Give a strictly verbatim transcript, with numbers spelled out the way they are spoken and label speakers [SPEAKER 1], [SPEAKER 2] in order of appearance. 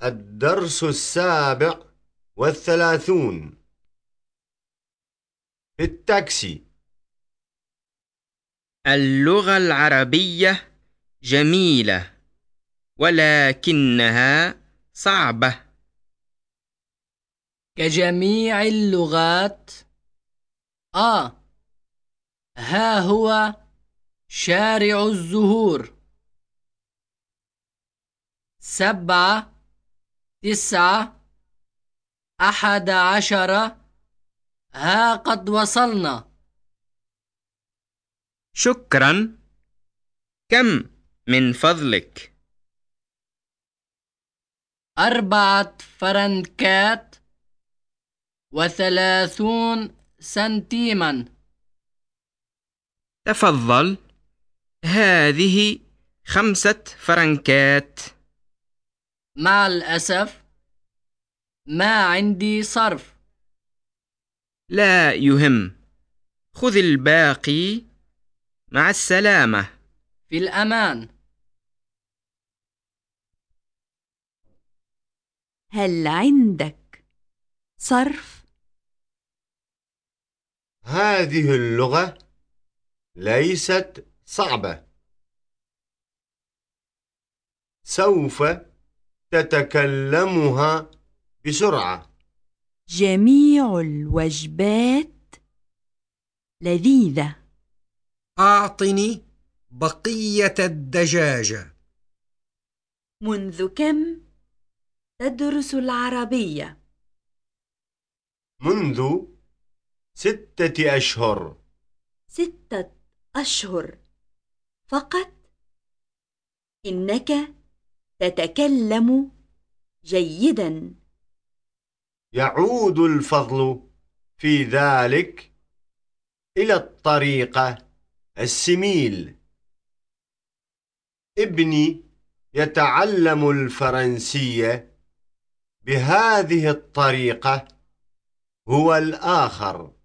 [SPEAKER 1] الدرس السابع والثلاثون. في التاكسي.
[SPEAKER 2] اللغة العربية جميلة ولكنها صعبة.
[SPEAKER 3] كجميع اللغات. آه ها هو شارع الزهور. سبعة تسعة أحد عشر. ها قد وصلنا.
[SPEAKER 2] شكرا. كم من فضلك؟
[SPEAKER 3] أربعة فرنكات وثلاثون سنتيما.
[SPEAKER 2] تفضل، هذه خمسة فرنكات.
[SPEAKER 3] مع الأسف ما عندي صرف.
[SPEAKER 2] لا يهم، خذ الباقي. مع السلامة.
[SPEAKER 3] في الأمان.
[SPEAKER 4] هل عندك صرف؟
[SPEAKER 1] هذه اللغة ليست صعبة. سوف تتكلمها بسرعة.
[SPEAKER 4] جميع الوجبات لذيذة.
[SPEAKER 5] أعطني بقية الدجاجة.
[SPEAKER 4] منذ كم تدرس العربية؟
[SPEAKER 1] منذ ستة أشهر.
[SPEAKER 4] ستة أشهر فقط؟ إنك تتكلم جيدا.
[SPEAKER 1] يعود الفضل في ذلك إلى الطريقة السميل. ابني يتعلم الفرنسية بهذه الطريقة. هو الآخر